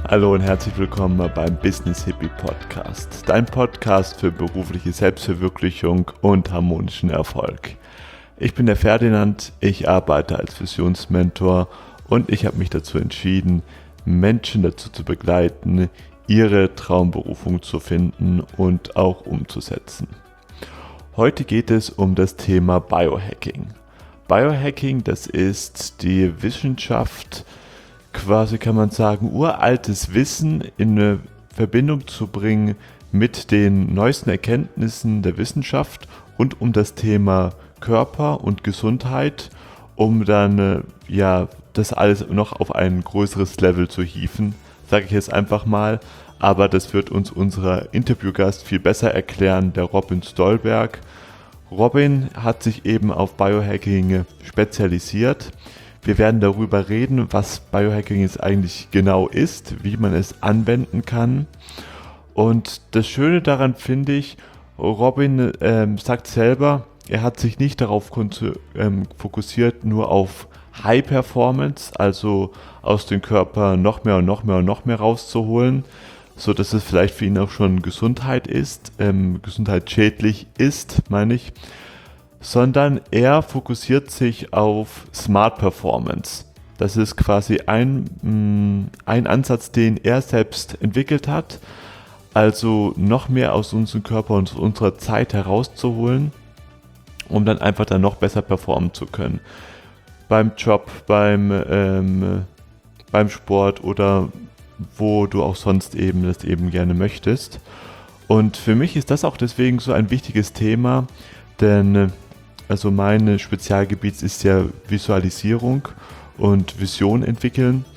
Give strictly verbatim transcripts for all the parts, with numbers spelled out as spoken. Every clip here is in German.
Hallo und herzlich willkommen beim Business Hippie Podcast, dein Podcast für berufliche Selbstverwirklichung und harmonischen Erfolg. Ich bin der Ferdinand, ich arbeite als Visionsmentor und ich habe mich dazu entschieden, Menschen dazu zu begleiten, ihre Traumberufung zu finden und auch umzusetzen. Heute geht es um das Thema Biohacking. Biohacking, das ist die Wissenschaft, quasi kann man sagen, uraltes Wissen in eine Verbindung zu bringen mit den neuesten Erkenntnissen der Wissenschaft rund um das Thema Körper und Gesundheit, um dann ja das alles noch auf ein größeres Level zu hieven, sage ich jetzt einfach mal. Aber das wird uns unser Interviewgast viel besser erklären, der Robin Stolberg. Robin hat sich eben auf Biohacking spezialisiert. Wir werden darüber reden, was Biohacking jetzt eigentlich genau ist, wie man es anwenden kann. Und das Schöne daran finde ich, Robin ähm, sagt selber, er hat sich nicht darauf ähm, fokussiert, nur auf High Performance, also aus dem Körper noch mehr und noch mehr und noch mehr rauszuholen, so dass es vielleicht für ihn auch schon Gesundheit ist, ähm, gesundheitsschädlich ist, meine ich. Sondern er fokussiert sich auf Smart Performance. Das ist quasi ein, ein Ansatz, den er selbst entwickelt hat, also noch mehr aus unserem Körper und unserer Zeit herauszuholen, um dann einfach dann noch besser performen zu können. Beim Job, beim, ähm, beim Sport oder wo du auch sonst eben das eben gerne möchtest. Und für mich ist das auch deswegen so ein wichtiges Thema, denn also mein Spezialgebiet ist ja Visualisierung und Vision entwickeln.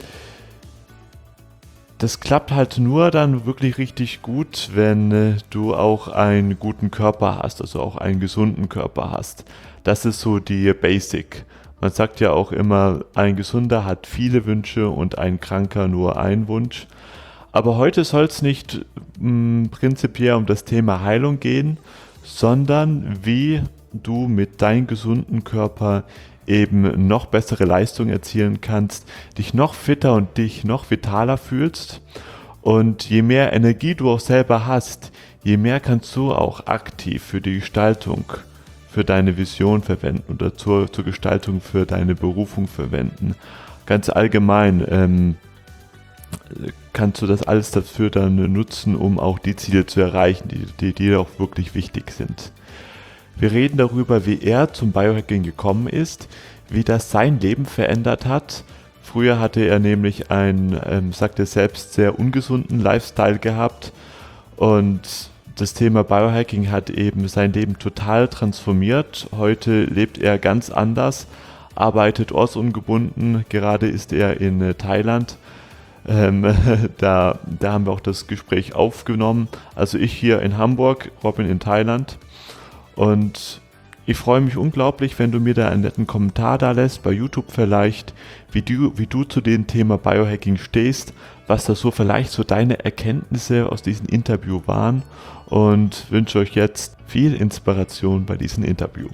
Das klappt halt nur dann wirklich richtig gut, wenn du auch einen guten Körper hast, also auch einen gesunden Körper hast. Das ist so die Basic. Man sagt ja auch immer, ein Gesunder hat viele Wünsche und ein Kranker nur einen Wunsch. Aber heute soll es nicht mh, prinzipiell um das Thema Heilung gehen, sondern wie du mit deinem gesunden Körper eben noch bessere Leistung erzielen kannst, dich noch fitter und dich noch vitaler fühlst. Und je mehr Energie du auch selber hast, je mehr kannst du auch aktiv für die Gestaltung, für deine Vision verwenden oder zur, zur Gestaltung für deine Berufung verwenden. Ganz allgemein ähm, kannst du das alles dafür dann nutzen, um auch die Ziele zu erreichen, die, die dir auch wirklich wichtig sind. Wir reden darüber, wie er zum Biohacking gekommen ist, wie das sein Leben verändert hat. Früher hatte er nämlich einen, ähm, sagt er selbst, sehr ungesunden Lifestyle gehabt und das Thema Biohacking hat eben sein Leben total transformiert. Heute lebt er ganz anders, arbeitet ortsungebunden, gerade ist er in äh, Thailand. Ähm, da, da haben wir auch das Gespräch aufgenommen. Also ich hier in Hamburg, Robin in Thailand. Und ich freue mich unglaublich, wenn du mir da einen netten Kommentar da lässt, bei YouTube vielleicht, wie du, wie du zu dem Thema Biohacking stehst, was da so vielleicht so deine Erkenntnisse aus diesem Interview waren und wünsche euch jetzt viel Inspiration bei diesem Interview.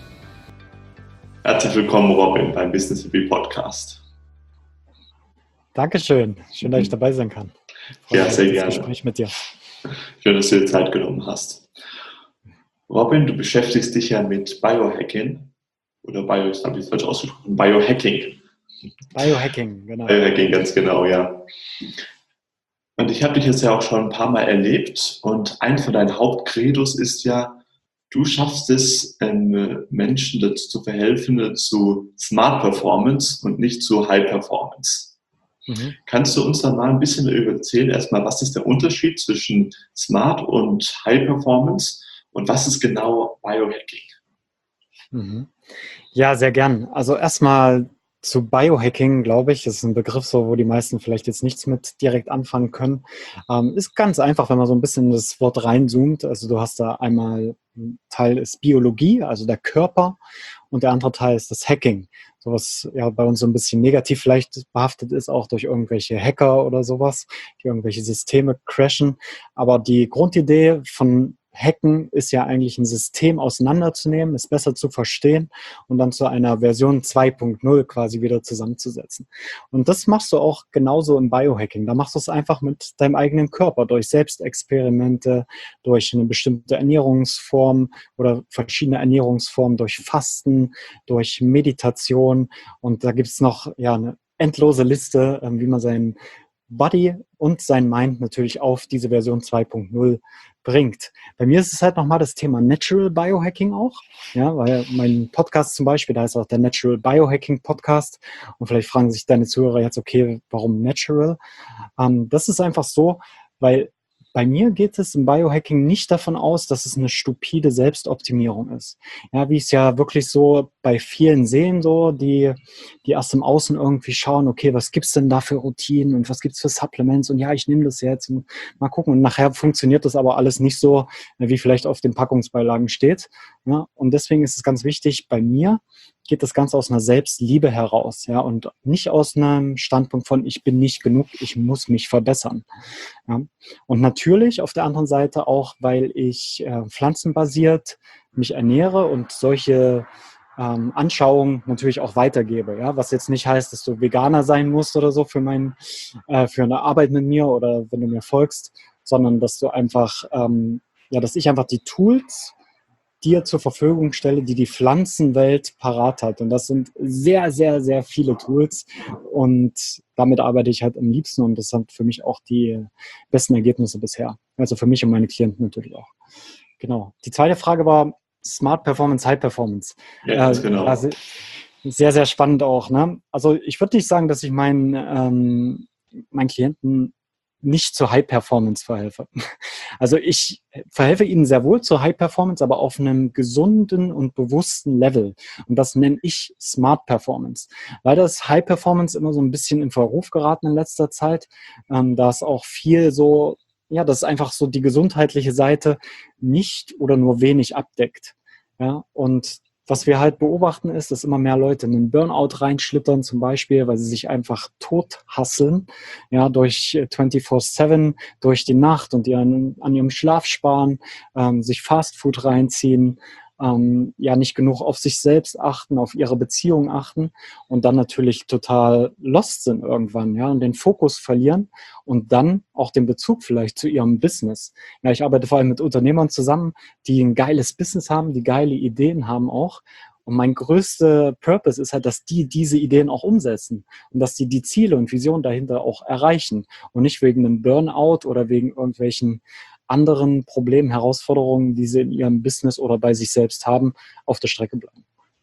Herzlich willkommen, Robin, beim Business Hippie Podcast. Dankeschön, schön, dass ich dabei sein kann. Freue ja, sehr gerne. Das Gespräch mit dir. Schön, dass du dir Zeit genommen hast. Robin, du beschäftigst dich ja mit Biohacking oder Bio, ich habe ich falsch ausgesprochen, Biohacking. Biohacking, genau. Biohacking, ganz genau, ja. Und ich habe dich jetzt ja auch schon ein paar Mal erlebt und ein von deinen Hauptcredos ist ja, du schaffst es, ähm, Menschen dazu zu verhelfen, zu Smart Performance und nicht zu High Performance. Mhm. Kannst du uns dann mal ein bisschen erzählen, erstmal, was ist der Unterschied zwischen Smart und High Performance? Und was ist genau Biohacking? Mhm. Ja, sehr gern. Also erstmal zu Biohacking, glaube ich, das ist ein Begriff, so, wo die meisten vielleicht jetzt nichts mit direkt anfangen können. Ähm, ist ganz einfach, wenn man so ein bisschen in das Wort reinzoomt. Also du hast da einmal, ein Teil ist Biologie, also der Körper, und der andere Teil ist das Hacking. So was ja bei uns so ein bisschen negativ vielleicht behaftet ist, auch durch irgendwelche Hacker oder sowas, die irgendwelche Systeme crashen. Aber die Grundidee von Hacken ist ja eigentlich ein System auseinanderzunehmen, es besser zu verstehen und dann zu einer Version zwei Punkt null quasi wieder zusammenzusetzen. Und das machst du auch genauso im Biohacking. Da machst du es einfach mit deinem eigenen Körper, durch Selbstexperimente, durch eine bestimmte Ernährungsform oder verschiedene Ernährungsformen, durch Fasten, durch Meditation. Und da gibt es noch ja, eine endlose Liste, wie man seinen Body und sein Mind natürlich auf diese Version zwei Punkt null bringt. Bei mir ist es halt nochmal das Thema Natural Biohacking auch, ja, weil mein Podcast zum Beispiel, da ist auch der Natural Biohacking Podcast und vielleicht fragen sich deine Zuhörer jetzt, okay, warum Natural? Ähm, das ist einfach so, weil bei mir geht es im Biohacking nicht davon aus, dass es eine stupide Selbstoptimierung ist. Ja, wie ich es ja wirklich so bei vielen sehen, so, die, die erst im Außen irgendwie schauen, okay, was gibt's denn da für Routinen und was gibt's für Supplements und ja, ich nehme das jetzt und mal gucken. Und nachher funktioniert das aber alles nicht so, wie vielleicht auf den Packungsbeilagen steht. Ja, und deswegen ist es ganz wichtig, bei mir geht das Ganze aus einer Selbstliebe heraus, ja, und nicht aus einem Standpunkt von, ich bin nicht genug, ich muss mich verbessern. Ja. Und natürlich auf der anderen Seite auch, weil ich äh, pflanzenbasiert mich ernähre und solche ähm, Anschauungen natürlich auch weitergebe, ja, was jetzt nicht heißt, dass du Veganer sein musst oder so für mein, äh, für eine Arbeit mit mir oder wenn du mir folgst, sondern dass du einfach, ähm, ja, dass ich einfach die Tools dir zur Verfügung stelle, die die Pflanzenwelt parat hat. Und das sind sehr, sehr, sehr viele Tools. Und damit arbeite ich halt am liebsten. Und das sind für mich auch die besten Ergebnisse bisher. Also für mich und meine Klienten natürlich auch. Genau. Die zweite Frage war Smart Performance, High Performance. Ja, ganz genau. Äh, also sehr, sehr spannend auch. Ne? Also ich würde nicht sagen, dass ich meinen, ähm, meinen Klienten nicht zur High Performance verhelfe. Also ich verhelfe ihnen sehr wohl zur High Performance, aber auf einem gesunden und bewussten Level. Und das nenne ich Smart Performance. Leider ist High Performance immer so ein bisschen in Verruf geraten in letzter Zeit. Ähm, da ist auch viel so, ja, das ist einfach so die gesundheitliche Seite nicht oder nur wenig abdeckt. Ja, und was wir halt beobachten ist, dass immer mehr Leute in den Burnout reinschlittern zum Beispiel, weil sie sich einfach tot hasseln, ja, durch vierundzwanzig sieben, durch die Nacht und ihren, an ihrem Schlaf sparen, ähm, sich Fastfood reinziehen, ähm, ja, nicht genug auf sich selbst achten, auf ihre Beziehung achten und dann natürlich total lost sind irgendwann, ja, und den Fokus verlieren und dann auch den Bezug vielleicht zu ihrem Business. Ja, ich arbeite vor allem mit Unternehmern zusammen, die ein geiles Business haben, die geile Ideen haben auch. Und mein größter Purpose ist halt, dass die diese Ideen auch umsetzen und dass die die Ziele und Visionen dahinter auch erreichen und nicht wegen einem Burnout oder wegen irgendwelchen anderen Problemen, Herausforderungen, die sie in ihrem Business oder bei sich selbst haben, auf der Strecke bleiben.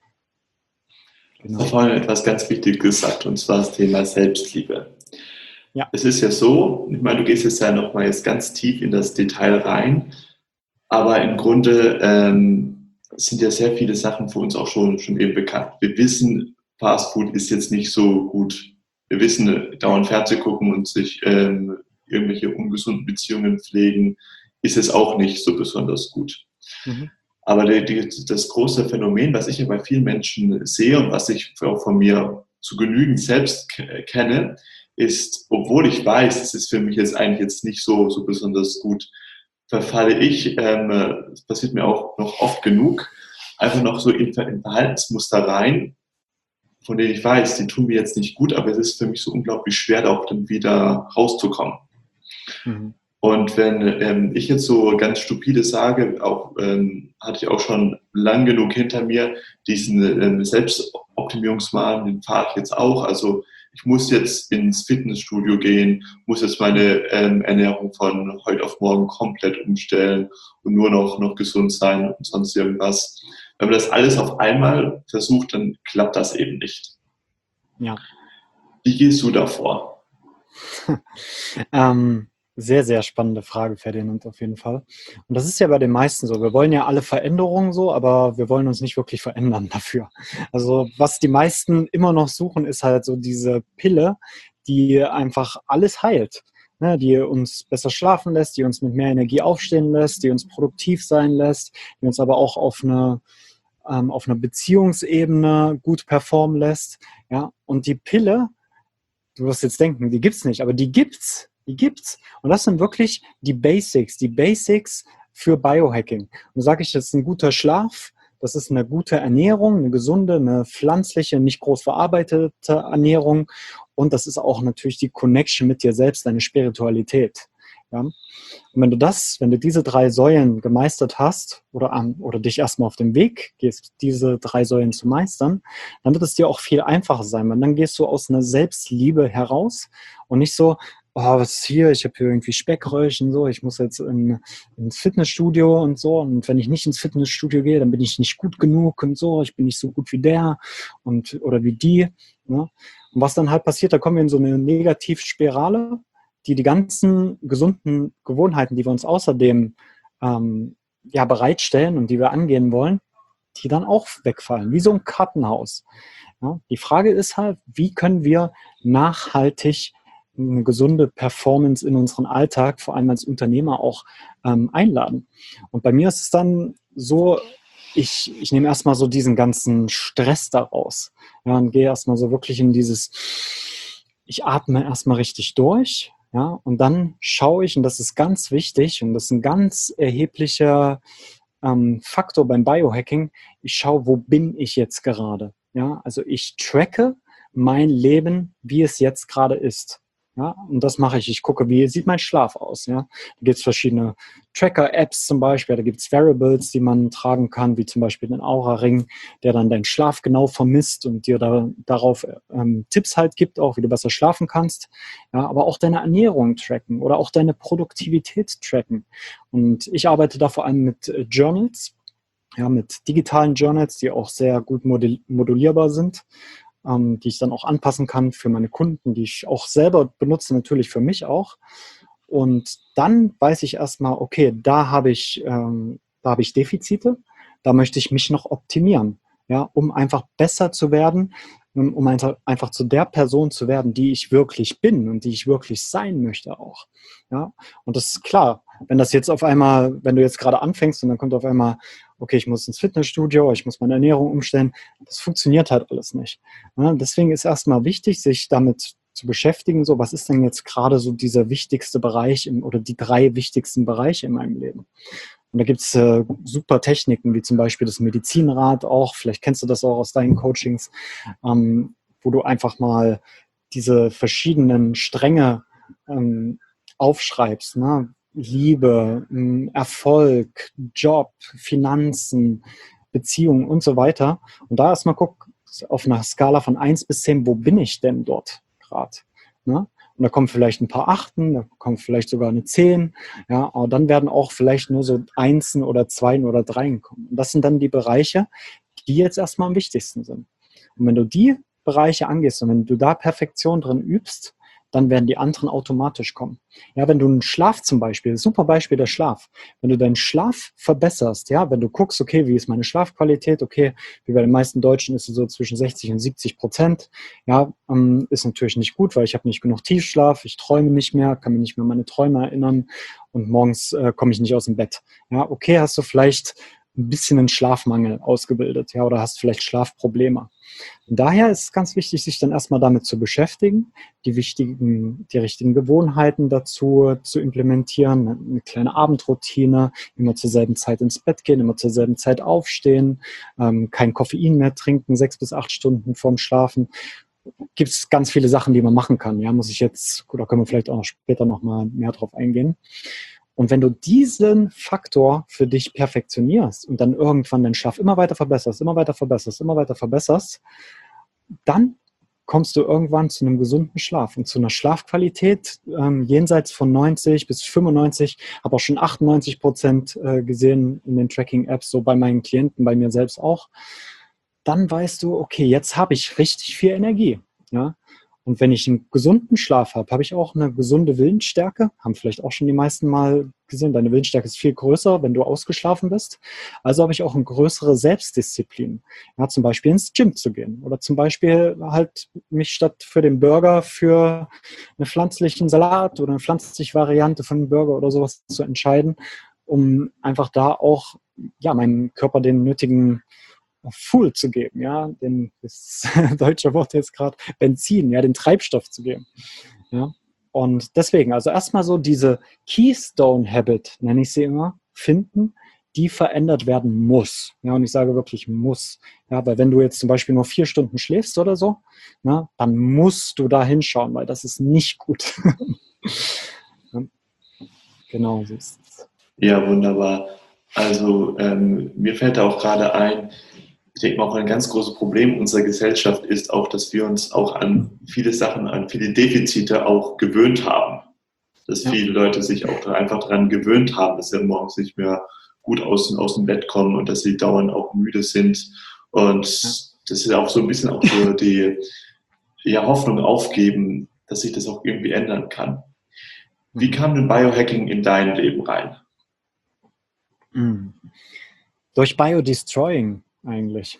Genau. Du hast vorhin etwas ganz Wichtiges gesagt, und zwar das Thema Selbstliebe. Ja. Es ist ja so, ich meine, du gehst jetzt ja nochmal jetzt ganz tief in das Detail rein, aber im Grunde ähm, sind ja sehr viele Sachen für uns auch schon, schon eben bekannt. Wir wissen, Fast Food ist jetzt nicht so gut. Wir wissen, dauernd Fernsehen gucken und sich ähm, irgendwelche ungesunden Beziehungen pflegen, ist es auch nicht so besonders gut. Mhm. Aber die, die, das große Phänomen, was ich ja bei vielen Menschen sehe und was ich auch von mir zu genügend selbst k- kenne, ist, obwohl ich weiß, es ist für mich jetzt eigentlich jetzt nicht so, so besonders gut, verfalle ich, ähm, das passiert mir auch noch oft genug, einfach noch so in, in Verhaltensmuster rein, von denen ich weiß, die tun mir jetzt nicht gut, aber es ist für mich so unglaublich schwer, da auch dann wieder rauszukommen. Mhm. Und wenn ähm, ich jetzt so ganz stupide sage, auch ähm, hatte ich auch schon lang genug hinter mir, diesen ähm, Selbstoptimierungswahn, den fahre ich jetzt auch. Also ich muss jetzt ins Fitnessstudio gehen, muss jetzt meine ähm, Ernährung von heute auf morgen komplett umstellen und nur noch, noch gesund sein und sonst irgendwas. Wenn man das alles auf einmal versucht, dann klappt das eben nicht. Ja. Wie gehst du davor? ähm, sehr, sehr spannende Frage, Ferdinand, auf jeden Fall. Und das ist ja bei den meisten so. Wir wollen ja alle Veränderungen so, aber wir wollen uns nicht wirklich verändern dafür. Also was die meisten immer noch suchen, ist halt so diese Pille, die einfach alles heilt. Ne, die uns besser schlafen lässt, die uns mit mehr Energie aufstehen lässt, die uns produktiv sein lässt, die uns aber auch auf eine ähm, auf einer Beziehungsebene gut performen lässt. Ja, und die Pille, du wirst jetzt denken, die gibt's nicht, aber die gibt's, die gibt's. Und das sind wirklich die Basics, die Basics für Biohacking. Und da sage ich, das ist ein guter Schlaf, das ist eine gute Ernährung, eine gesunde, eine pflanzliche, nicht groß verarbeitete Ernährung und das ist auch natürlich die Connection mit dir selbst, deine Spiritualität. Ja? Und wenn du das, wenn du diese drei Säulen gemeistert hast oder, an, oder dich erstmal auf den Weg gehst, diese drei Säulen zu meistern, dann wird es dir auch viel einfacher sein, weil dann gehst du aus einer Selbstliebe heraus und nicht so, oh, was ist hier, ich habe hier irgendwie Speckröllchen, so, ich muss jetzt in, ins Fitnessstudio und so und wenn ich nicht ins Fitnessstudio gehe, dann bin ich nicht gut genug und so, ich bin nicht so gut wie der und oder wie die. Ne? Und was dann halt passiert, da kommen wir in so eine Negativspirale, die die ganzen gesunden Gewohnheiten, die wir uns außerdem ähm, ja, bereitstellen und die wir angehen wollen, die dann auch wegfallen, wie so ein Kartenhaus. Ja? Die Frage ist halt, wie können wir nachhaltig eine gesunde Performance in unseren Alltag, vor allem als Unternehmer auch ähm, einladen. Und bei mir ist es dann so, ich, ich nehme erstmal so diesen ganzen Stress daraus. Ja, und gehe erstmal so wirklich in dieses, ich atme erstmal richtig durch, ja, und dann schaue ich, und das ist ganz wichtig, und das ist ein ganz erheblicher ähm, Faktor beim Biohacking, ich schaue, wo bin ich jetzt gerade? Ja, also ich tracke mein Leben, wie es jetzt gerade ist. Ja, und das mache ich. Ich gucke, wie sieht mein Schlaf aus. Ja? Da gibt es verschiedene Tracker-Apps zum Beispiel, da gibt es Variables, die man tragen kann, wie zum Beispiel den Aura-Ring, der dann deinen Schlaf genau vermisst und dir da, darauf ähm, Tipps halt gibt, auch wie du besser schlafen kannst. Ja, aber auch deine Ernährung tracken oder auch deine Produktivität tracken. Und ich arbeite da vor allem mit äh, Journals, ja, mit digitalen Journals, die auch sehr gut modulierbar sind, ähm, die ich dann auch anpassen kann für meine Kunden, die ich auch selber benutze, natürlich für mich auch. Und dann weiß ich erstmal, okay, da habe ich, ähm, da habe ich Defizite, da möchte ich mich noch optimieren, ja, um einfach besser zu werden, um einfach, einfach zu der Person zu werden, die ich wirklich bin und die ich wirklich sein möchte auch. Ja, und das ist klar, wenn das jetzt auf einmal, wenn du jetzt gerade anfängst und dann kommt auf einmal, okay, ich muss ins Fitnessstudio, ich muss meine Ernährung umstellen, das funktioniert halt alles nicht. Ja, deswegen ist erstmal wichtig, sich damit zu beschäftigen, so was ist denn jetzt gerade so dieser wichtigste Bereich im, oder die drei wichtigsten Bereiche in meinem Leben. Und da gibt es äh, super Techniken, wie zum Beispiel das Medizinrad auch, vielleicht kennst du das auch aus deinen Coachings, ähm, wo du einfach mal diese verschiedenen Stränge ähm, aufschreibst, ne? Liebe, Erfolg, Job, Finanzen, Beziehungen und so weiter. Und da erstmal guck auf einer Skala von eins bis zehn, wo bin ich denn dort gerade? Ne? Und da kommen vielleicht ein paar Achten, da kommt vielleicht sogar eine zehn, ja, aber dann werden auch vielleicht nur so Einsen oder Zweien oder Dreien kommen. Und das sind dann die Bereiche, die jetzt erstmal am wichtigsten sind. Und wenn du die Bereiche angehst und wenn du da Perfektion drin übst, dann werden die anderen automatisch kommen. Ja, wenn du einen Schlaf zum Beispiel, super Beispiel der Schlaf, wenn du deinen Schlaf verbesserst, ja, wenn du guckst, okay, wie ist meine Schlafqualität, okay, wie bei den meisten Deutschen ist sie so zwischen sechzig und siebzig Prozent, ja, ähm, ist natürlich nicht gut, weil ich habe nicht genug Tiefschlaf, ich träume nicht mehr, kann mich nicht mehr an meine Träume erinnern und morgens äh, komme ich nicht aus dem Bett. Ja, okay, hast du vielleicht ein bisschen einen Schlafmangel ausgebildet, ja, oder hast vielleicht Schlafprobleme. Und daher ist es ganz wichtig, sich dann erstmal damit zu beschäftigen, die wichtigen, die richtigen Gewohnheiten dazu zu implementieren, eine kleine Abendroutine, immer zur selben Zeit ins Bett gehen, immer zur selben Zeit aufstehen, ähm, kein Koffein mehr trinken, sechs bis acht Stunden vorm Schlafen. Gibt es ganz viele Sachen, die man machen kann. Ja, muss ich jetzt, gut, da können wir vielleicht auch noch später nochmal mehr drauf eingehen. Und wenn du diesen Faktor für dich perfektionierst und dann irgendwann den Schlaf immer weiter verbesserst, immer weiter verbesserst, immer weiter verbesserst, dann kommst du irgendwann zu einem gesunden Schlaf und zu einer Schlafqualität ähm, jenseits von neunzig bis fünfundneunzig, habe auch schon achtundneunzig Prozent äh, gesehen in den Tracking-Apps, so bei meinen Klienten, bei mir selbst auch. Dann weißt du, okay, jetzt habe ich richtig viel Energie, ja. Und wenn ich einen gesunden Schlaf habe, habe ich auch eine gesunde Willensstärke. Haben vielleicht auch schon die meisten mal gesehen. Deine Willensstärke ist viel größer, wenn du ausgeschlafen bist. Also habe ich auch eine größere Selbstdisziplin. Ja, zum Beispiel ins Gym zu gehen. Oder zum Beispiel halt mich statt für den Burger für einen pflanzlichen Salat oder eine pflanzliche Variante von einem Burger oder sowas zu entscheiden, um einfach da auch ja, meinem Körper den nötigen Fuel zu geben, ja, den, das deutsche Wort jetzt gerade, Benzin, ja, den Treibstoff zu geben, ja. Und deswegen, also erstmal so diese Keystone Habit, nenne ich sie immer, finden, die verändert werden muss. Ja, und ich sage wirklich muss. Ja, weil wenn du jetzt zum Beispiel nur vier Stunden schläfst oder so, na, dann musst du da hinschauen, weil das ist nicht gut. Ja, genau so ist es. Ja, wunderbar. Also ähm, mir fällt da auch gerade ein, ich denke mal auch ein ganz großes Problem unserer Gesellschaft ist auch, dass wir uns auch an viele Sachen, an viele Defizite auch gewöhnt haben. Dass Ja. viele Leute sich auch einfach daran gewöhnt haben, dass sie morgens nicht mehr gut aus, aus dem Bett kommen und dass sie dauernd auch müde sind. Und Ja. das ist auch so ein bisschen auch so die ja, Hoffnung aufgeben, dass sich das auch irgendwie ändern kann. Wie kam denn Biohacking in dein Leben rein? Mhm. Durch Biodestroying eigentlich.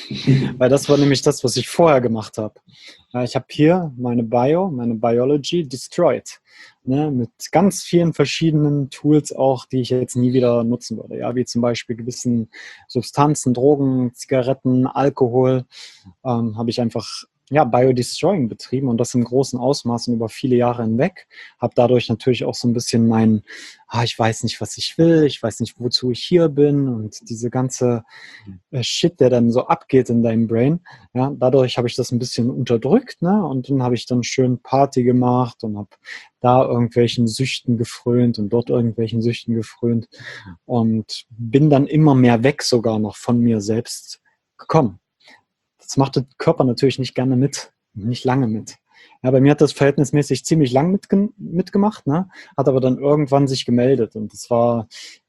Weil das war nämlich das, was ich vorher gemacht habe. Ja, ich habe hier meine Bio, meine Biology destroyed. Ne, mit ganz vielen verschiedenen Tools auch, die ich jetzt nie wieder nutzen würde. Ja, wie zum Beispiel gewissen Substanzen, Drogen, Zigaretten, Alkohol, ähm, habe ich einfach ja, Biodestroying betrieben und das im großen Ausmaß und über viele Jahre hinweg. Habe dadurch natürlich auch so ein bisschen mein, ah, ich weiß nicht, was ich will, ich weiß nicht, wozu ich hier bin und diese ganze äh, Shit, der dann so abgeht in deinem Brain. Ja, dadurch habe ich das ein bisschen unterdrückt, ne? Und dann habe ich dann schön Party gemacht und habe da irgendwelchen Süchten gefrönt und dort irgendwelchen Süchten gefrönt und bin dann immer mehr weg sogar noch von mir selbst gekommen. Das macht der Körper natürlich nicht gerne mit, nicht lange mit. Ja, bei mir hat das verhältnismäßig ziemlich lang mitge- mitgemacht, ne? Hat aber dann irgendwann sich gemeldet. Und das war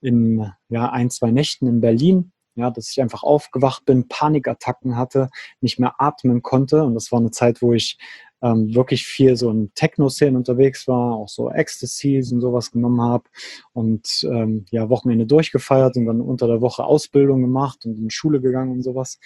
in ja, ein, zwei Nächten in Berlin, ja, dass ich einfach aufgewacht bin, Panikattacken hatte, nicht mehr atmen konnte. Und das war eine Zeit, wo ich ähm, wirklich viel so in Techno-Szenen unterwegs war, auch so Ecstasies und sowas genommen habe und ähm, ja, Wochenende durchgefeiert und dann unter der Woche Ausbildung gemacht und in die Schule gegangen und sowas.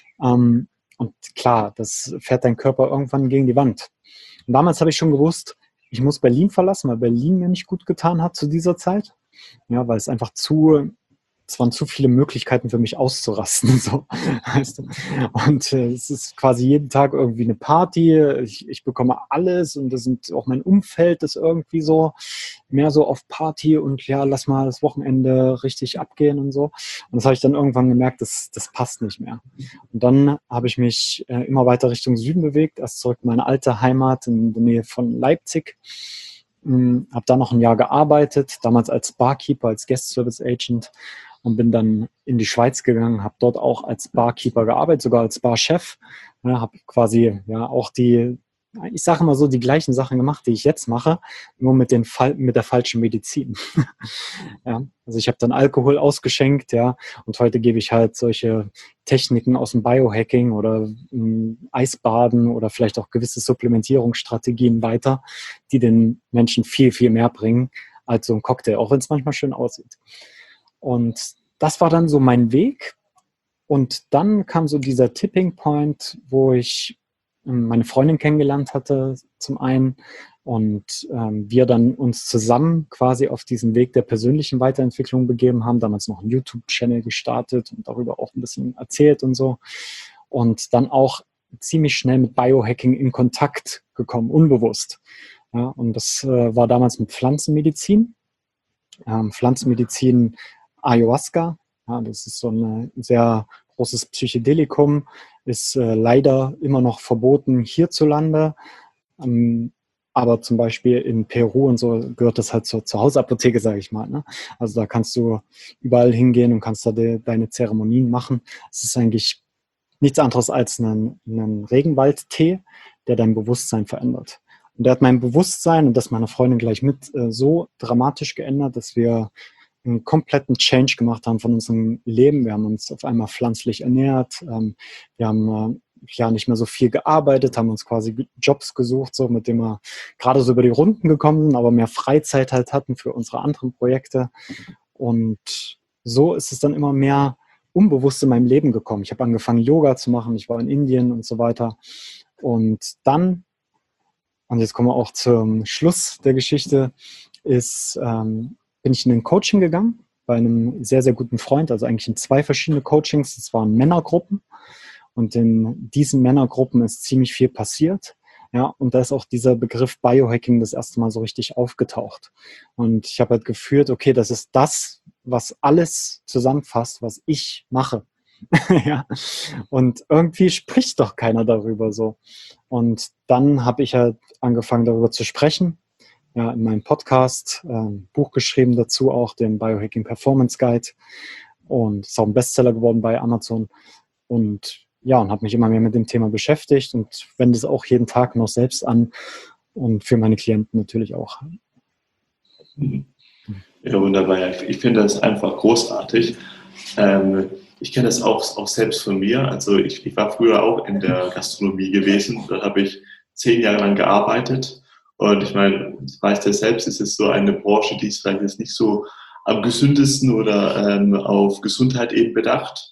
Ähm, und klar, das fährt dein Körper irgendwann gegen die Wand. Und damals habe ich schon gewusst, ich muss Berlin verlassen, weil Berlin mir nicht gut getan hat zu dieser Zeit. Ja, weil es einfach zu, es waren zu viele Möglichkeiten für mich auszurasten. So, weißt du? Und äh, es ist quasi jeden Tag irgendwie eine Party. Ich, ich bekomme alles und das sind auch mein Umfeld ist irgendwie so mehr so auf Party und ja, lass mal das Wochenende richtig abgehen und so. Und das habe ich dann irgendwann gemerkt, das, das passt nicht mehr. Und dann habe ich mich äh, immer weiter Richtung Süden bewegt, erst zurück in meine alte Heimat in der Nähe von Leipzig. Ähm, habe da noch ein Jahr gearbeitet, damals als Barkeeper, als Guest Service Agent und bin dann in die Schweiz gegangen, habe dort auch als Barkeeper gearbeitet, sogar als Barchef. Ja, habe quasi ja auch die, ich sage mal so, die gleichen Sachen gemacht, die ich jetzt mache, nur mit, den, mit der falschen Medizin. Ja, also ich habe dann Alkohol ausgeschenkt, ja, und heute gebe ich halt solche Techniken aus dem Biohacking oder ähm, Eisbaden oder vielleicht auch gewisse Supplementierungsstrategien weiter, die den Menschen viel, viel mehr bringen als so ein Cocktail, auch wenn es manchmal schön aussieht. Und das war dann so mein Weg. Und dann kam so dieser Tipping Point, wo ich ähm, meine Freundin kennengelernt hatte, zum einen, und ähm, wir dann uns zusammen quasi auf diesen Weg der persönlichen Weiterentwicklung begeben haben, damals noch einen YouTube-Channel gestartet und darüber auch ein bisschen erzählt und so. Und dann auch ziemlich schnell mit Biohacking in Kontakt gekommen, unbewusst. Ja, und das äh, war damals mit Pflanzenmedizin. Ähm, Pflanzenmedizin Ayahuasca, ja, das ist so ein sehr großes Psychedelikum, ist äh, leider immer noch verboten hierzulande. Ähm, aber zum Beispiel in Peru und so gehört das halt zur Zuhausapotheke, sage ich mal. Ne? Also da kannst du überall hingehen und kannst da de, deine Zeremonien machen. Es ist eigentlich nichts anderes als ein, ein Regenwaldtee, der dein Bewusstsein verändert. Und der hat mein Bewusstsein und das meiner Freundin gleich mit äh, so dramatisch geändert, dass wir einen kompletten Change gemacht haben von unserem Leben. Wir haben uns auf einmal pflanzlich ernährt. Ähm, wir haben äh, ja nicht mehr so viel gearbeitet, haben uns quasi Jobs gesucht, so mit denen wir gerade so über die Runden gekommen sind, aber mehr Freizeit halt hatten für unsere anderen Projekte. Und so ist es dann immer mehr unbewusst in meinem Leben gekommen. Ich habe angefangen, Yoga zu machen. Ich war in Indien und so weiter. Und dann, und jetzt kommen wir auch zum Schluss der Geschichte, ist, ähm, bin ich in ein Coaching gegangen bei einem sehr, sehr guten Freund, also eigentlich in zwei verschiedene Coachings. Das waren Männergruppen und in diesen Männergruppen ist ziemlich viel passiert. Ja, und da ist auch dieser Begriff Biohacking das erste Mal so richtig aufgetaucht. Und ich habe halt gefühlt, okay, das ist das, was alles zusammenfasst, was ich mache. Ja. Und irgendwie spricht doch keiner darüber so. Und dann habe ich halt angefangen, darüber zu sprechen. Ja, in meinem Podcast, äh, ein Buch geschrieben dazu, auch den Biohacking Performance Guide. Und ist auch ein Bestseller geworden bei Amazon. Und ja, und habe mich immer mehr mit dem Thema beschäftigt und wende es auch jeden Tag noch selbst an und für meine Klienten natürlich auch. Ja, wunderbar. Ich, ich finde das einfach großartig. Ähm, ich kenne das auch, auch selbst von mir. Also ich, ich war früher auch in der Gastronomie gewesen. Da habe ich zehn Jahre lang gearbeitet. Und ich meine, das weißt du selbst, es ist so eine Branche, die ist vielleicht jetzt nicht so am gesündesten oder ähm, auf Gesundheit eben bedacht.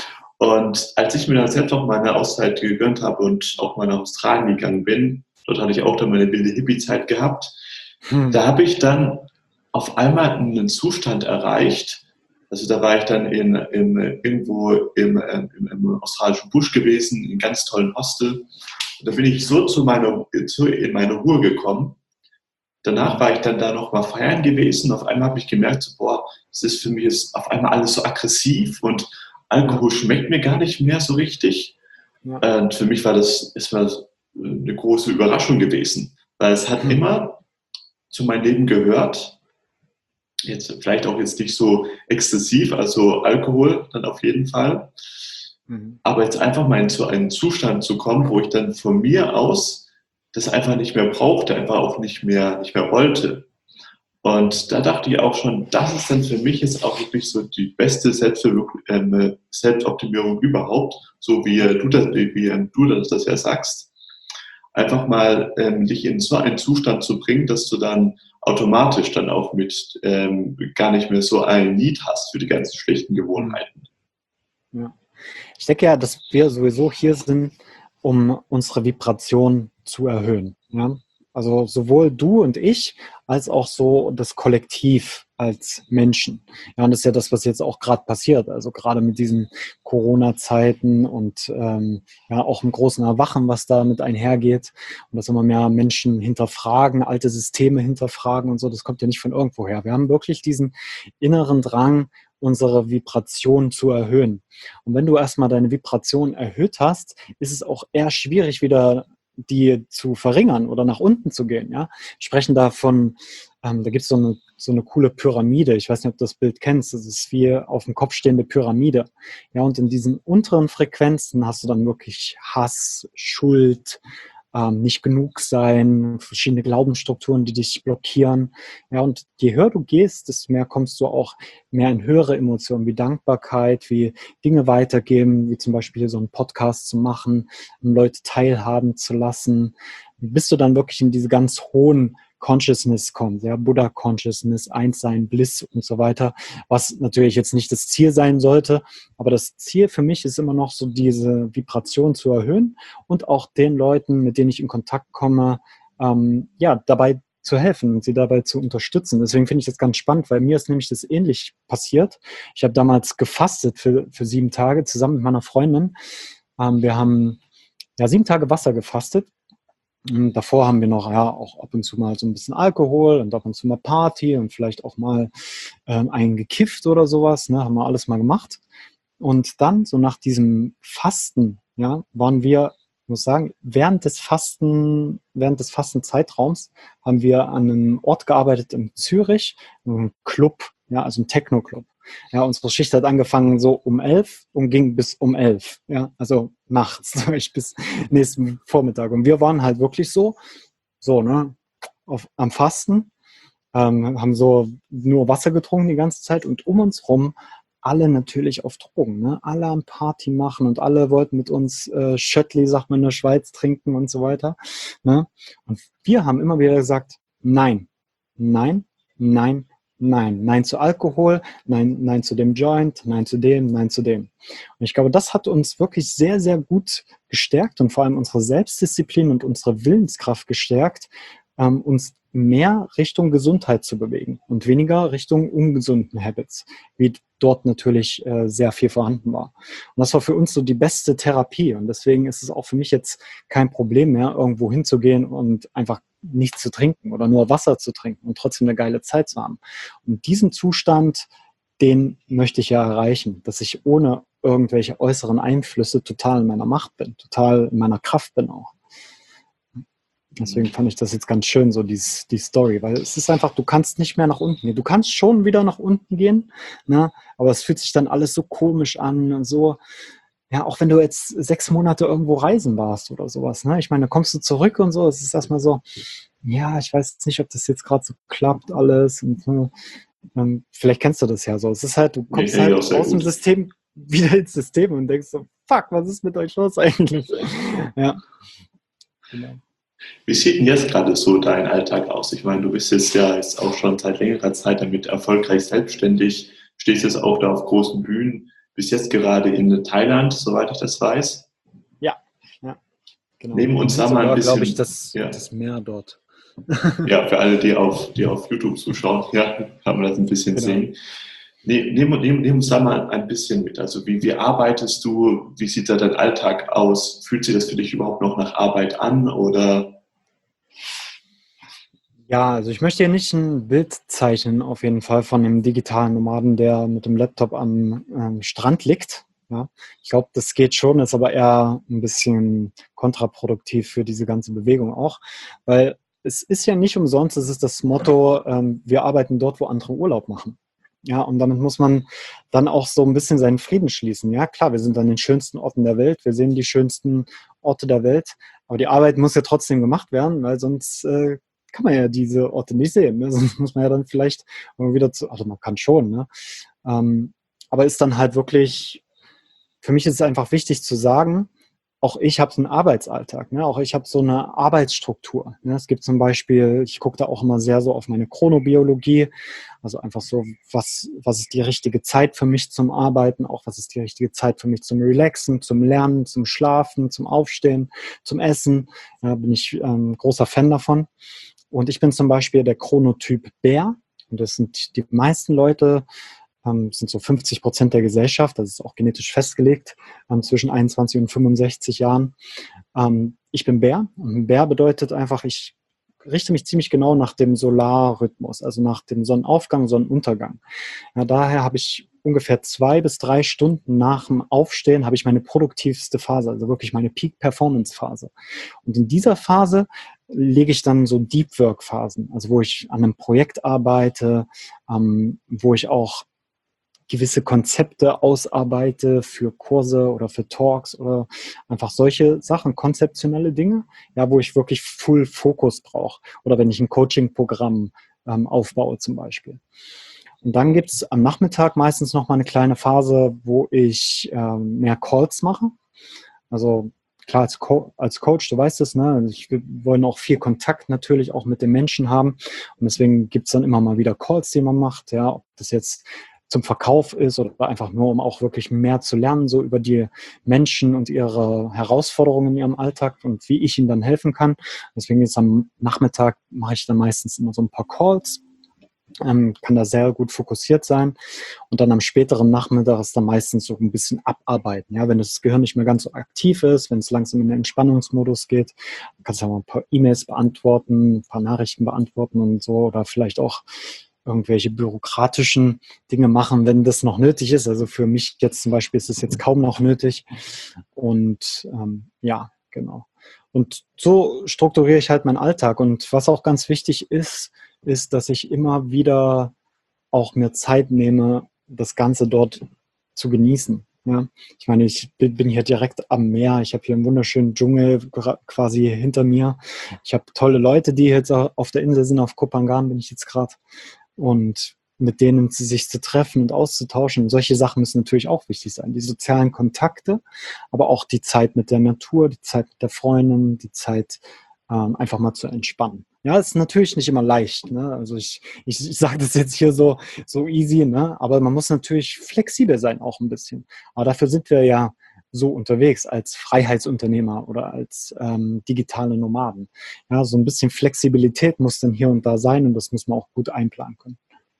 Und als ich mir dann selbst auch meine Auszeit gegönnt habe und auch mal nach Australien gegangen bin, dort hatte ich auch dann meine wilde Hippie-Zeit gehabt, hm. da habe ich dann auf einmal einen Zustand erreicht. Also da war ich dann in, in, irgendwo im, im, im australischen Busch gewesen, in einem ganz tollen Hostel. Und da bin ich so zu meiner, zu, in meine Ruhe gekommen. Danach war ich dann da noch mal feiern gewesen. Auf einmal habe ich gemerkt, so, boah, das ist für mich jetzt auf einmal alles so aggressiv und Alkohol schmeckt mir gar nicht mehr so richtig. Ja. Und für mich war das, es war eine große Überraschung gewesen, weil es hat mhm. immer zu meinem Leben gehört. Jetzt vielleicht auch jetzt nicht so exzessiv, also Alkohol dann auf jeden Fall. Mhm. Aber jetzt einfach mal in so einen Zustand zu kommen, wo ich dann von mir aus das einfach nicht mehr brauchte, einfach auch nicht mehr, nicht mehr wollte. Und da dachte ich auch schon, das ist dann für mich jetzt auch wirklich so die beste Selbstoptimierung überhaupt, so wie du das, wie du das, das ja sagst. Einfach mal ähm, dich in so einen Zustand zu bringen, dass du dann automatisch dann auch mit ähm, gar nicht mehr so ein Need hast für die ganzen schlechten Gewohnheiten. Ja. Ich denke ja, dass wir sowieso hier sind, um unsere Vibration zu erhöhen. Ja? Also sowohl du und ich, als auch so das Kollektiv als Menschen. Ja, und das ist ja das, was jetzt auch gerade passiert. Also gerade mit diesen Corona-Zeiten und ähm, ja auch im großen Erwachen, was da mit einhergeht. Und dass immer mehr Menschen hinterfragen, alte Systeme hinterfragen und so. Das kommt ja nicht von irgendwoher. Wir haben wirklich diesen inneren Drang, unsere Vibration zu erhöhen. Und wenn du erstmal deine Vibration erhöht hast, ist es auch eher schwierig, wieder die zu verringern oder nach unten zu gehen. Ja? Wir sprechen da von, ähm, da gibt es so eine, so eine coole Pyramide. Ich weiß nicht, ob du das Bild kennst. Das ist wie auf dem Kopf stehende Pyramide. Ja, und in diesen unteren Frequenzen hast du dann wirklich Hass, Schuld, ähm, nicht genug sein, verschiedene Glaubensstrukturen, die dich blockieren. Ja, und je höher du gehst, desto mehr kommst du auch mehr in höhere Emotionen, wie Dankbarkeit, wie Dinge weitergeben, wie zum Beispiel so einen Podcast zu machen, um Leute teilhaben zu lassen, bis du dann wirklich in diese ganz hohen Consciousness kommt, ja, Buddha Consciousness, Einssein, Bliss und so weiter, was natürlich jetzt nicht das Ziel sein sollte, aber das Ziel für mich ist immer noch so, diese Vibration zu erhöhen und auch den Leuten, mit denen ich in Kontakt komme, ähm, ja, dabei zu helfen und sie dabei zu unterstützen. Deswegen finde ich das ganz spannend, weil mir ist nämlich das ähnlich passiert. Ich habe damals gefastet für, für sieben Tage zusammen mit meiner Freundin. Ähm, wir haben ja sieben Tage Wasser gefastet. Und davor haben wir noch ja auch ab und zu mal so ein bisschen Alkohol und ab und zu mal Party und vielleicht auch mal ähm, einen gekifft oder sowas, ne, haben wir alles mal gemacht. Und dann, so nach diesem Fasten, ja, waren wir, ich muss sagen, während des Fasten, während des Fastenzeitraums haben wir an einem Ort gearbeitet in Zürich, einem Club, ja, also ein Techno-Club. Ja, unsere Schicht hat angefangen so um elf und ging bis um elf, ja, also nachts bis nächsten Vormittag. Und wir waren halt wirklich so, so, ne, auf, am Fasten, ähm, haben so nur Wasser getrunken die ganze Zeit und um uns rum alle natürlich auf Drogen, ne, alle am Party machen und alle wollten mit uns äh, Schöttli, sagt man in der Schweiz, trinken und so weiter, ne. Und wir haben immer wieder gesagt, nein, nein, nein, Nein, nein zu Alkohol, nein, nein zu dem Joint, nein zu dem, nein zu dem. Und ich glaube, das hat uns wirklich sehr, sehr gut gestärkt und vor allem unsere Selbstdisziplin und unsere Willenskraft gestärkt, ähm, uns mehr Richtung Gesundheit zu bewegen und weniger Richtung ungesunden Habits, wie dort natürlich äh, sehr viel vorhanden war. Und das war für uns so die beste Therapie. Und deswegen ist es auch für mich jetzt kein Problem mehr, irgendwo hinzugehen und einfach nichts zu trinken oder nur Wasser zu trinken und trotzdem eine geile Zeit zu haben. Und diesen Zustand, den möchte ich ja erreichen, dass ich ohne irgendwelche äußeren Einflüsse total in meiner Macht bin, total in meiner Kraft bin auch. Deswegen fand ich das jetzt ganz schön, so dieses, die Story, weil es ist einfach, du kannst nicht mehr nach unten gehen. Du kannst schon wieder nach unten gehen, ne? Aber es fühlt sich dann alles so komisch an und so. Ja, auch wenn du jetzt sechs Monate irgendwo reisen warst oder sowas, ne? Ich meine, da kommst du zurück und so, es ist erstmal so, ja, ich weiß jetzt nicht, ob das jetzt gerade so klappt alles und so. Ähm, vielleicht kennst du das ja so. Es ist halt, du kommst Ja, halt auch sehr aus dem gut. System wieder ins System und denkst so, fuck, was ist mit euch los eigentlich? Ja. Genau. Wie sieht denn jetzt gerade so dein Alltag aus? Ich meine, du bist jetzt ja jetzt auch schon seit längerer Zeit damit erfolgreich selbstständig, stehst jetzt auch da auf großen Bühnen, bist jetzt gerade in Thailand, soweit ich das weiß. Ja, ja, genau. Nehmen uns da mal Sogar, ein glaube ich, bisschen, das, ja, das Meer dort. ja, für alle, die auf, die auf YouTube zuschauen, ja, kann man das ein bisschen Genau. sehen. Ne, nehm, nehm, nehm uns da mal ein bisschen mit. Also wie, wie arbeitest du? Wie sieht da dein Alltag aus? Fühlt sich das für dich überhaupt noch nach Arbeit an? Oder? Ja, also ich möchte hier nicht ein Bild zeichnen, auf jeden Fall, von dem digitalen Nomaden, der mit dem Laptop am ähm, Strand liegt. Ja, ich glaube, das geht schon, ist aber eher ein bisschen kontraproduktiv für diese ganze Bewegung auch, weil es ist ja nicht umsonst, es ist das Motto, ähm, wir arbeiten dort, wo andere Urlaub machen. Ja, und damit muss man dann auch so ein bisschen seinen Frieden schließen. Ja, klar, wir sind an den schönsten Orten der Welt, wir sehen die schönsten Orte der Welt, aber die Arbeit muss ja trotzdem gemacht werden, weil sonst äh, kann man ja diese Orte nicht sehen. Ne? Sonst muss man ja dann vielleicht wieder zu, also man kann schon, ne? Ähm, aber ist dann halt wirklich, für mich ist es einfach wichtig zu sagen, auch ich habe einen Arbeitsalltag, ne? Auch ich habe so eine Arbeitsstruktur. Ne? Es gibt zum Beispiel, ich gucke da auch immer sehr so auf meine Chronobiologie, also einfach so, was, was ist die richtige Zeit für mich zum Arbeiten, auch was ist die richtige Zeit für mich zum Relaxen, zum Lernen, zum Schlafen, zum Aufstehen, zum Essen. Da bin ich ähm, großer Fan davon. Und ich bin zum Beispiel der Chronotyp Bär. Und das sind die meisten Leute, ähm, sind so fünfzig Prozent der Gesellschaft, das ist auch genetisch festgelegt, ähm, zwischen einundzwanzig und fünfundsechzig Jahren. Ähm, ich bin Bär. Und ein Bär bedeutet einfach, ich richte mich ziemlich genau nach dem Solarrhythmus, also nach dem Sonnenaufgang, Sonnenuntergang. Ja, daher habe ich ungefähr zwei bis drei Stunden nach dem Aufstehen habe ich meine produktivste Phase, also wirklich meine Peak-Performance-Phase. Und in dieser Phase lege ich dann so Deep-Work-Phasen, also wo ich an einem Projekt arbeite, ähm, wo ich auch gewisse Konzepte ausarbeite für Kurse oder für Talks oder einfach solche Sachen, konzeptionelle Dinge, ja, wo ich wirklich Full Fokus brauche. Oder wenn ich ein Coaching-Programm ähm, aufbaue zum Beispiel. Und dann gibt es am Nachmittag meistens noch mal eine kleine Phase, wo ich ähm, mehr Calls mache. Also klar, als, Co- als Coach, du weißt es, ne? Ich, wir wollen auch viel Kontakt natürlich auch mit den Menschen haben. Und deswegen gibt es dann immer mal wieder Calls, die man macht. Ja, ob das jetzt zum Verkauf ist oder einfach nur, um auch wirklich mehr zu lernen, so über die Menschen und ihre Herausforderungen in ihrem Alltag und wie ich ihnen dann helfen kann. Deswegen jetzt am Nachmittag mache ich dann meistens immer so ein paar Calls, ähm, kann da sehr gut fokussiert sein. Und dann am späteren Nachmittag ist dann meistens so ein bisschen abarbeiten. Ja, wenn das Gehirn nicht mehr ganz so aktiv ist, wenn es langsam in den Entspannungsmodus geht, dann kannst du auch mal ein paar E-Mails beantworten, ein paar Nachrichten beantworten und so oder vielleicht auch irgendwelche bürokratischen Dinge machen, wenn das noch nötig ist. Also für mich jetzt zum Beispiel ist es jetzt kaum noch nötig. Und ähm, ja, genau. Und so strukturiere ich halt meinen Alltag. Und was auch ganz wichtig ist, ist, dass ich immer wieder auch mir Zeit nehme, das Ganze dort zu genießen. Ja, ich meine, ich bin hier direkt am Meer. Ich habe hier einen wunderschönen Dschungel quasi hinter mir. Ich habe tolle Leute, die jetzt auf der Insel sind. Auf Koh Phangan bin ich jetzt gerade. Und mit denen sich zu treffen und auszutauschen. Solche Sachen müssen natürlich auch wichtig sein. Die sozialen Kontakte, aber auch die Zeit mit der Natur, die Zeit mit der Freundin, die Zeit ähm, einfach mal zu entspannen. Ja, ist natürlich nicht immer leicht. Ne? Also ich, ich, ich sage das jetzt hier so, so easy, ne? Aber man muss natürlich flexibel sein auch ein bisschen. Aber dafür sind wir ja so unterwegs als Freiheitsunternehmer oder als ähm, digitale Nomaden. Ja, so ein bisschen Flexibilität muss dann hier und da sein und das muss man auch gut einplanen können.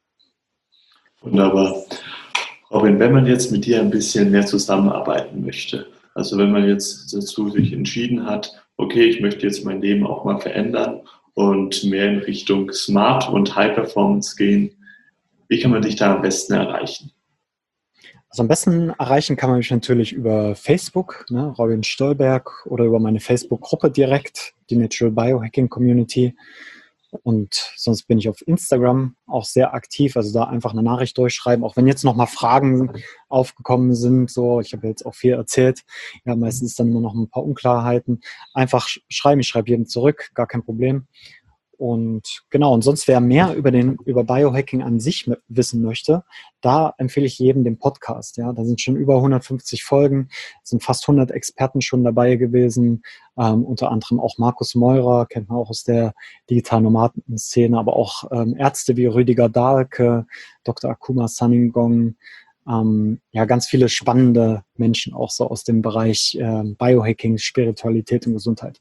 Wunderbar. Robin, wenn man jetzt mit dir ein bisschen mehr zusammenarbeiten möchte, also wenn man jetzt dazu sich entschieden hat, okay, ich möchte jetzt mein Leben auch mal verändern und mehr in Richtung Smart und High Performance gehen, Wie kann man dich da am besten erreichen? Also am besten erreichen kann man mich natürlich über Facebook, ne, Robin Stolberg, oder über meine Facebook-Gruppe direkt, die Natural Biohacking Community. Und sonst bin ich auf Instagram auch sehr aktiv, also da einfach eine Nachricht durchschreiben, auch wenn jetzt nochmal Fragen aufgekommen sind, so, ich habe jetzt auch viel erzählt, ja, meistens dann nur noch ein paar Unklarheiten, einfach schreiben, ich schreibe jedem zurück, gar kein Problem. Und genau, und sonst, wer mehr über den, über Biohacking an sich m- wissen möchte, da empfehle ich jedem den Podcast. Ja, da sind schon über hundertfünfzig Folgen, sind fast hundert Experten schon dabei gewesen, ähm, unter anderem auch Markus Meurer, kennt man auch aus der Digital-Nomaden-Szene, aber auch ähm, Ärzte wie Rüdiger Dahlke, Doktor Akuma Saningong, ähm, ja, ganz viele spannende Menschen auch so aus dem Bereich ähm, Biohacking, Spiritualität und Gesundheit.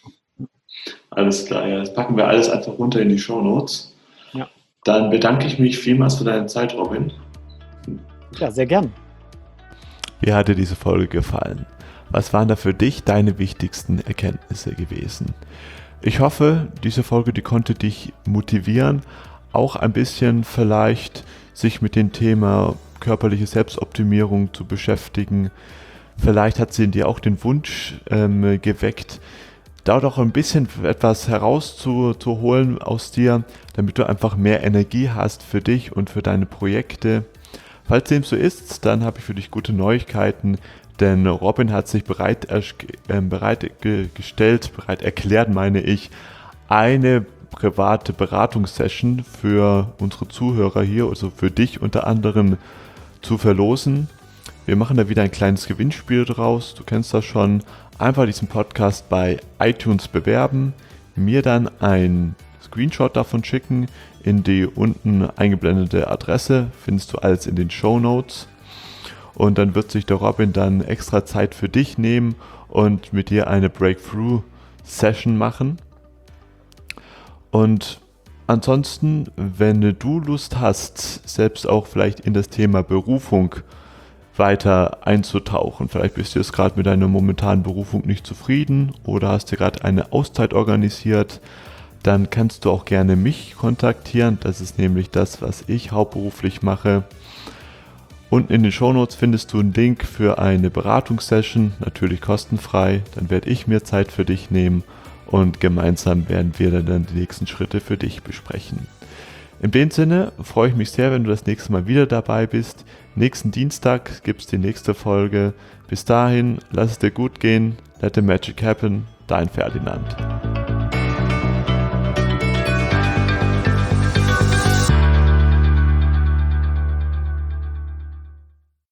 Alles klar, ja, das packen wir alles einfach runter in die Shownotes. Ja. Dann bedanke ich mich vielmals für deine Zeit, Robin. Ja, sehr gern. Wie hat dir diese Folge gefallen? Was waren da für dich deine wichtigsten Erkenntnisse gewesen? Ich hoffe, diese Folge, die konnte dich motivieren, auch ein bisschen vielleicht sich mit dem Thema körperliche Selbstoptimierung zu beschäftigen. Vielleicht hat sie in dir auch den Wunsch ähm, geweckt, da doch ein bisschen etwas herauszuholen aus dir, damit du einfach mehr Energie hast für dich und für deine Projekte. Falls dem so ist, dann habe ich für dich gute Neuigkeiten, denn Robin hat sich bereit, äh, bereit ge- gestellt, bereit erklärt, meine ich, eine private Beratungssession für unsere Zuhörer hier, also für dich unter anderem, zu verlosen. Wir machen da wieder ein kleines Gewinnspiel draus, du kennst das schon. Einfach diesen Podcast bei iTunes bewerben, mir dann ein Screenshot davon schicken, in die unten eingeblendete Adresse, findest du alles in den Shownotes. Und dann wird sich der Robin dann extra Zeit für dich nehmen und mit dir eine Breakthrough-Session machen. Und ansonsten, wenn du Lust hast, selbst auch vielleicht in das Thema Berufung weiter einzutauchen. Vielleicht bist du jetzt gerade mit deiner momentanen Berufung nicht zufrieden oder hast dir gerade eine Auszeit organisiert, dann kannst du auch gerne mich kontaktieren. Das ist nämlich das, was ich hauptberuflich mache. Unten in den Shownotes findest du einen Link für eine Beratungssession, natürlich kostenfrei. Dann werde ich mir Zeit für dich nehmen und gemeinsam werden wir dann die nächsten Schritte für dich besprechen. In dem Sinne freue ich mich sehr, wenn du das nächste Mal wieder dabei bist. Nächsten Dienstag gibt es die nächste Folge. Bis dahin, lass es dir gut gehen. Let the magic happen. Dein Ferdinand.